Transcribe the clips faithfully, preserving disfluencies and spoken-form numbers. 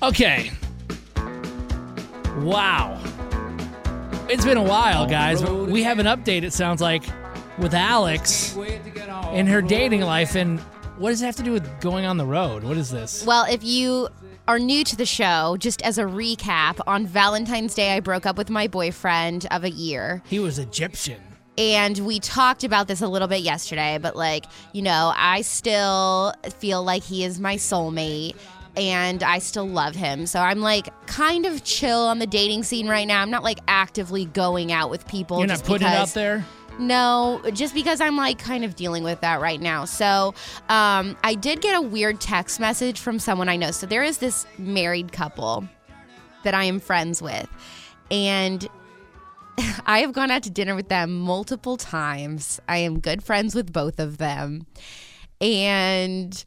Okay. Wow. It's been a while, guys. But we have an update, it sounds like, with Alex in her dating life. And what does it have to do with going on the road? What is this? Well, if you are new to the show, just as a recap, on Valentine's Day, I broke up with my boyfriend of a year. He was Egyptian. And we talked about this a little bit yesterday, but like, you know, I still feel like he is my soulmate and I still love him. So I'm like kind of chill on the dating scene right now. I'm not like actively going out with people. You're not just putting because, it out there? No, just because I'm like kind of dealing with that right now. So um, I did get a weird text message from someone I know. So there is this married couple that I am friends with. And I have gone out to dinner with them multiple times. I am good friends with both of them. And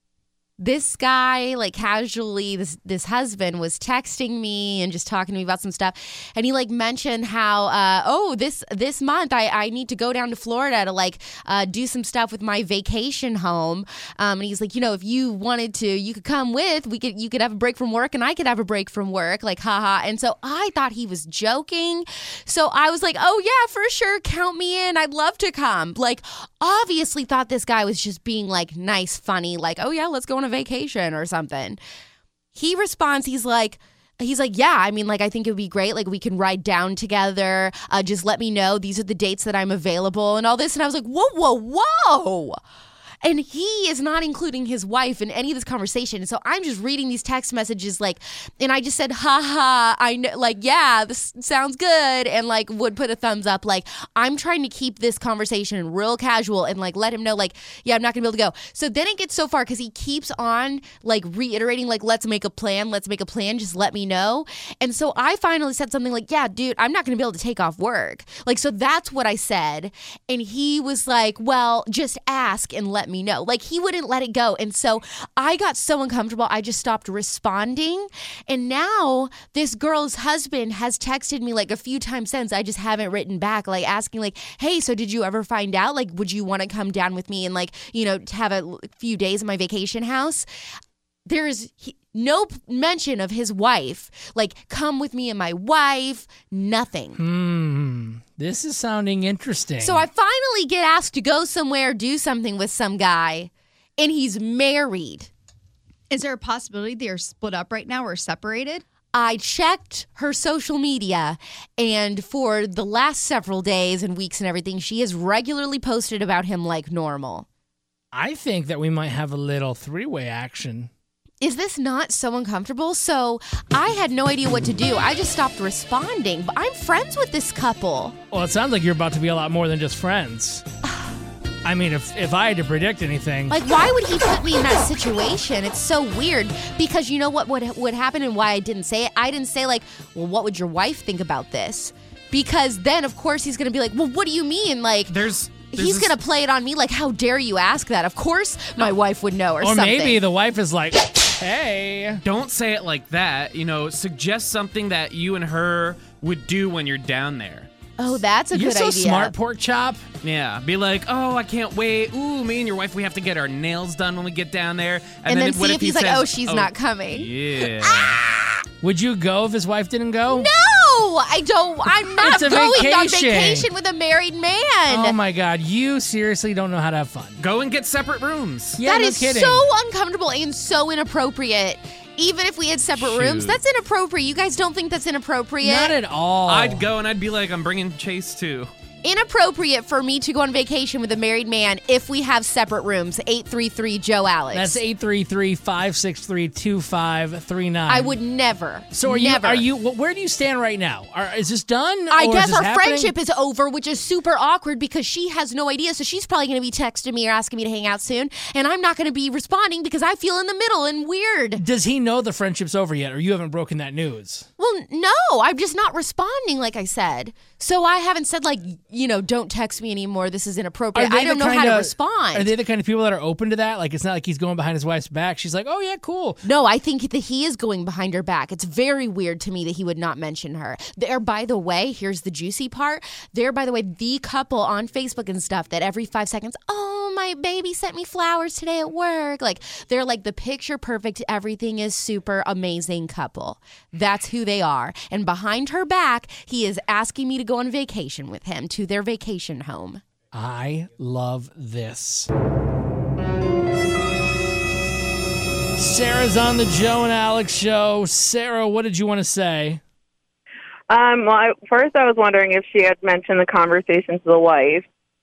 this guy, like casually, this this husband was texting me and just talking to me about some stuff. And he like mentioned how, uh, oh, this this month I, I need to go down to Florida to like uh, do some stuff with my vacation home. Um, and he's like, you know, if you wanted to, you could come with. We could you could have a break from work and I could have a break from work. Like, haha. And so I thought he was joking. So I was like, oh, yeah, for sure. Count me in. I'd love to come. Like, obviously thought this guy was just being like nice, funny, like, oh, yeah, let's go on a vacation or something. He responds, he's like, he's like, yeah, I mean, like, I think it would be great. Like, we can ride down together. Uh, just let me know. These are the dates that I'm available and all this. And I was like, whoa, whoa, whoa. And he is not including his wife in any of this conversation. And so I'm just reading these text messages like, and I just said, ha ha, I know, like, yeah, this sounds good. And like would put a thumbs up. Like, I'm trying to keep this conversation real casual and like let him know like, yeah, I'm not gonna be able to go. So then it gets so far because he keeps on like reiterating like, let's make a plan, let's make a plan, just let me know. And so I finally said something like, yeah, dude, I'm not gonna be able to take off work. Like, so that's what I said. And he was like, well, just ask and let me know. Like, he wouldn't let it go. And so I got so uncomfortable, I just stopped responding. And now this girl's husband has texted me like a few times since. I just haven't written back, like asking like, hey, so did you ever find out? Like, would you want to come down with me and like, you know, have a few days in my vacation house? There's no mention of his wife. Like, come with me and my wife, nothing. Hmm. This is sounding interesting. So I finally get asked to go somewhere, do something with some guy, and he's married. Is there a possibility they're split up right now or separated? I checked her social media, and for the last several days and weeks and everything, she has regularly posted about him like normal. I think that we might have a little three-way action. Is this not so uncomfortable? So I had no idea what to do. I just stopped responding. But I'm friends with this couple. Well, it sounds like you're about to be a lot more than just friends. I mean, if if I had to predict anything. Like, why would he put me in that situation? It's so weird. Because you know what would, would happen and why I didn't say it? I didn't say, like, well, what would your wife think about this? Because then, of course, he's going to be like, well, what do you mean? Like, There's... There's he's this... going to play it on me like, how dare you ask that? Of course my wife would know or, or something. Or maybe the wife is like, hey. Don't say it like that. You know, suggest something that you and her would do when you're down there. Oh, that's a You're good so idea. smart, pork chop. Yeah, be like, oh, I can't wait. Ooh, me and your wife, we have to get our nails done when we get down there. And, And, then what see if if he he's says, like, oh, she's oh, not coming. Yeah. Would you go if his wife didn't go? No, I don't. I'm not It's a going on vacation. vacation with a married man. Oh my God, you seriously don't know how to have fun. Go and get separate rooms. Yeah, that no is kidding. so uncomfortable and so inappropriate. Even if we had separate Shoot. rooms, that's inappropriate. You guys don't think that's inappropriate? Not at all. I'd go and I'd be like, I'm bringing Chase too. Inappropriate for me to go on vacation with a married man if we have separate rooms. eight three three Joe Alex. That's eight three three, five six three, two five three nine. I would never. So are never. you? Are you? Where do you stand right now? Are, is this done? I or guess is this our happening? friendship is over, which is super awkward because she has no idea. So she's probably going to be texting me or asking me to hang out soon, and I'm not going to be responding because I feel in the middle and weird. Does he know the friendship's over yet, or you haven't broken that news? Well, no, I'm just not responding like I said. So I haven't said like, you know, don't text me anymore. This is inappropriate. they I don't the know how kinda- to respond. Are they the kind of people that are open to that? Like, it's not like he's going behind his wife's back. She's like, oh, yeah, cool. No, I think that he is going behind her back. It's very weird to me that he would not mention her. They're, by the way, here's the juicy part. They're, by the way, the couple on Facebook and stuff that every five seconds, oh, my baby sent me flowers today at work. Like, they're like the picture perfect, everything is super amazing couple. That's who they are. And behind her back, he is asking me to go on vacation with him to their vacation home. I love this. Sarah's on the Joe and Alex show. Sarah, what did you want to say? Um, well, I, first I was wondering if she had mentioned the conversation to the wife.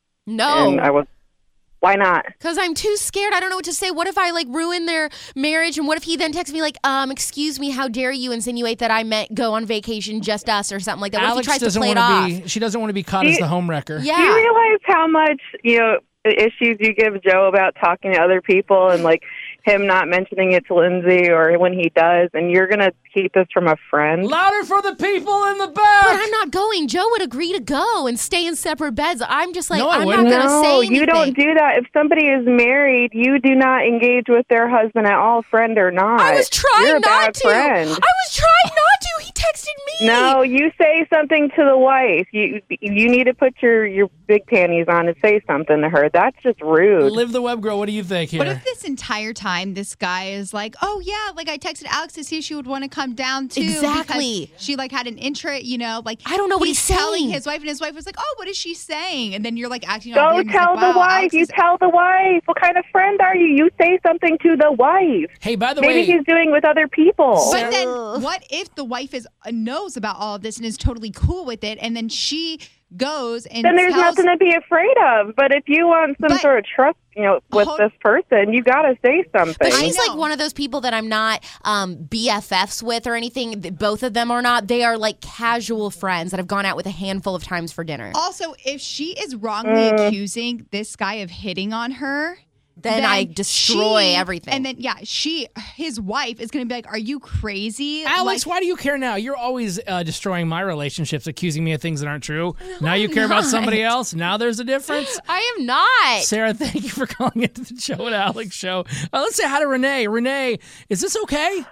No. And I was, why not? Because I'm too scared. I don't know what to say. What if I, like, ruin their marriage? And what if he then texts me, like, um, excuse me, how dare you insinuate that I meant go on vacation, just us, or something like that? What Alex if he tries to doesn't play it want off? to be. She doesn't want to be caught Do as you- the homewrecker. Yeah. Do you realize how much, you know, issues you give Joe about talking to other people and, like, him not mentioning it to Lindsay or when he does, and you're going to keep this from a friend? Louder for the people in the back. But I'm not going. Joe would agree to go and stay in separate beds. I'm just like, No, I I'm not wouldn't. going to say No, anything. you don't do that. If somebody is married, you do not engage with their husband at all, friend or not. I was trying You're a not bad to. friend. I was trying not to. He texted me. No, you say something to the wife. You you need to put your, your big panties on and say something to her. That's just rude. Live the web girl. What do you think here? What if this entire time this guy is like, oh yeah, like I texted Alex to see if she would want to come down too. Exactly. because She like had an interest, you know, like I don't know what he's telling saying. his wife, and his wife was like, oh, what is she saying? And then you're like acting all Go weird, and he's tell like, the wow, wife. Alex You is- tell the wife. What kind of friend are you? You say something to the wife. Hey, by the Maybe way, he's doing with other people. But then, Ugh. what if the wife is uh, knows about all of this and is totally cool with it, and then she goes and Then there's tells, nothing to be afraid of. But if you want some But- sort of trust, you know, with Hold- this person, you got to say something. But I she's know. like one of those people that I'm not um, B F Fs with or anything. Th- Both of them are not. They are like casual friends that I've gone out with a handful of times for dinner. Also, if she is wrongly Mm. accusing this guy of hitting on her, Then I destroy she- everything. And then, yeah, she, his wife, is going to be like, "Are you crazy, Alex, Like, why do you care now? You're always uh, destroying my relationships, accusing me of things that aren't true. Now you I'm care about not. somebody else. Now there's a difference. I am not. Sarah, thank you for calling into the Joe and Alex show. Uh, let's say hi to Renee. Renee, is this okay?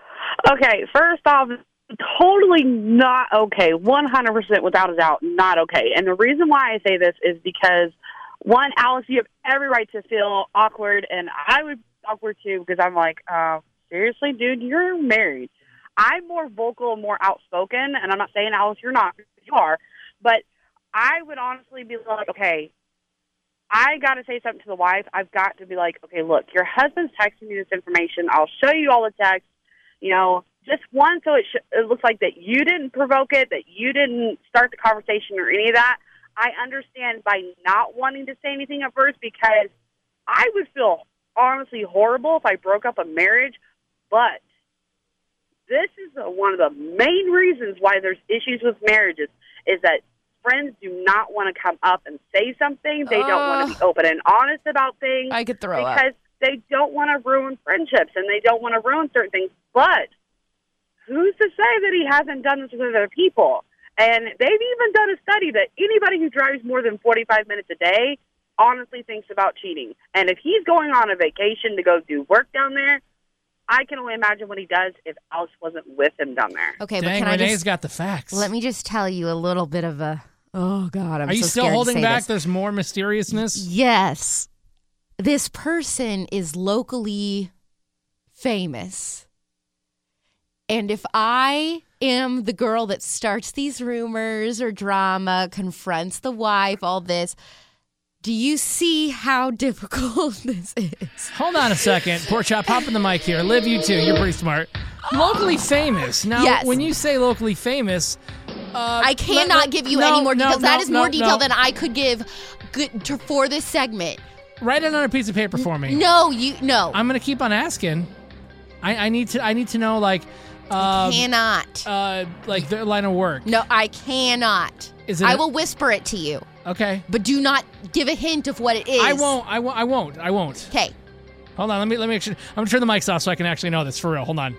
Okay, first off, totally not okay. one hundred percent without a doubt, not okay. And the reason why I say this is because, one, Alex, you have every right to feel awkward, and I would be awkward too because I'm like, uh, seriously, dude, you're married. I'm more vocal, more outspoken, and I'm not saying, Alex, you're not. You are. But I would honestly be like, okay, I got to say something to the wife. I've got to be like, okay, look, your husband's texting me this information. I'll show you all the texts. You know, just one, so it, sh- it looks like that you didn't provoke it, that you didn't start the conversation or any of that. I understand by not wanting to say anything at first because I would feel honestly horrible if I broke up a marriage, but this is uh, one of the main reasons why there's issues with marriages is that friends do not want to come up and say something. They don't want to be open and honest about things. I could throw up. because they don't want to ruin friendships and they don't want to ruin certain things. But who's to say that he hasn't done this with other people? And they've even done a study that anybody who drives more than forty-five minutes a day honestly thinks about cheating. And if he's going on a vacation to go do work down there, I can only imagine what he does if Alex wasn't with him down there. Okay, but Dang, can I Renee's just got the facts. let me just tell you a little bit of a. Oh God, I'm Are you so still scared to holding say back? this. There's more mysteriousness? Yes. This person is locally famous. And if I am the girl that starts these rumors or drama, confronts the wife, all this, do you see how difficult this is? Hold on a second. Pork Chop, hop in the mic here. Liv, you too. You're pretty smart. Locally famous. Now, Yes. when you say locally famous, uh, I cannot let- let- give you no, any more no, details. no, that is more no, detail no. than I could give good to, for this segment. Write it on a piece of paper for me. No, you no. I'm gonna keep on asking. I, I need to. I need to know like, uh, cannot. uh, like their line of work. No, I cannot. Is it I a- will whisper it to you, Okay. but do not give a hint of what it is. I won't. I won't. I won't. I won't. Okay. Hold on. Let me. Let me. Actually, I'm gonna turn the mics off so I can actually know this for real. Hold on.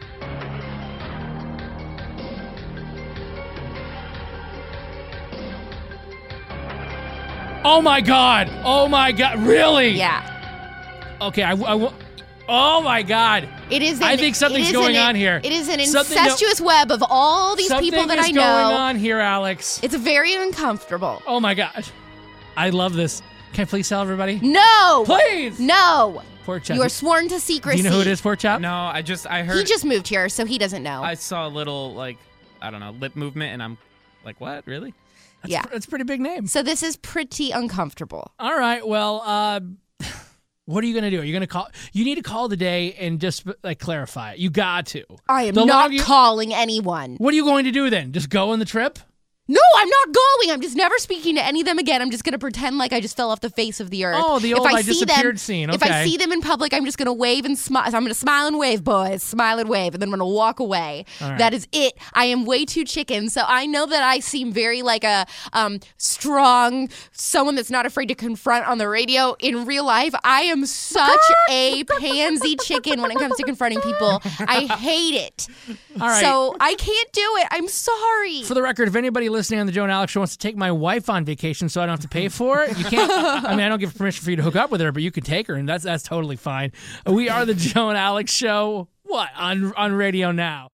Oh my God. Oh my God. Really? Yeah. Okay. I, I, oh my God. It is. An, I think something's it is going an, on here. It is an Something incestuous that, web of all these people that I Something know. is going on here, Alex. It's very uncomfortable. Oh my gosh. I love this. Can I please tell everybody? No. Please. No. Pork chop. You are sworn to secrecy. Do you know who it is, Pork chop? No, I just I heard. He just moved here, so he doesn't know. I saw a little like I don't know lip movement, and I'm like, what? Really? That's yeah. Pr- that's a pretty big name. So this is pretty uncomfortable. All right. Well, uh, what are you going to do? Are you going to call? You need to call today and just like clarify it. You got to. I am The not longer you- calling anyone. What are you going to do then? Just go on the trip? No, I'm not going. I'm just never speaking to any of them again. I'm just going to pretend like I just fell off the face of the earth. Oh, the If old I see disappeared them, scene. If I Okay. see them in public, I'm just going to wave and smile. I'm going to smile and wave, boys. Smile and wave. And then I'm going to walk away. All right. That is it. I am way too chicken. So I know that I seem very like a um, strong, someone that's not afraid to confront on the radio. In real life, I am such a pansy chicken when it comes to confronting people. I hate it. All right. So I can't do it. I'm sorry. For the record, if anybody listening on the Joe and Alex Show wants to take my wife on vacation so I don't have to pay for it, you can't. I mean, I don't give permission for you to hook up with her, but you can take her, and that's that's totally fine. We are the Joe and Alex Show. What on on radio now?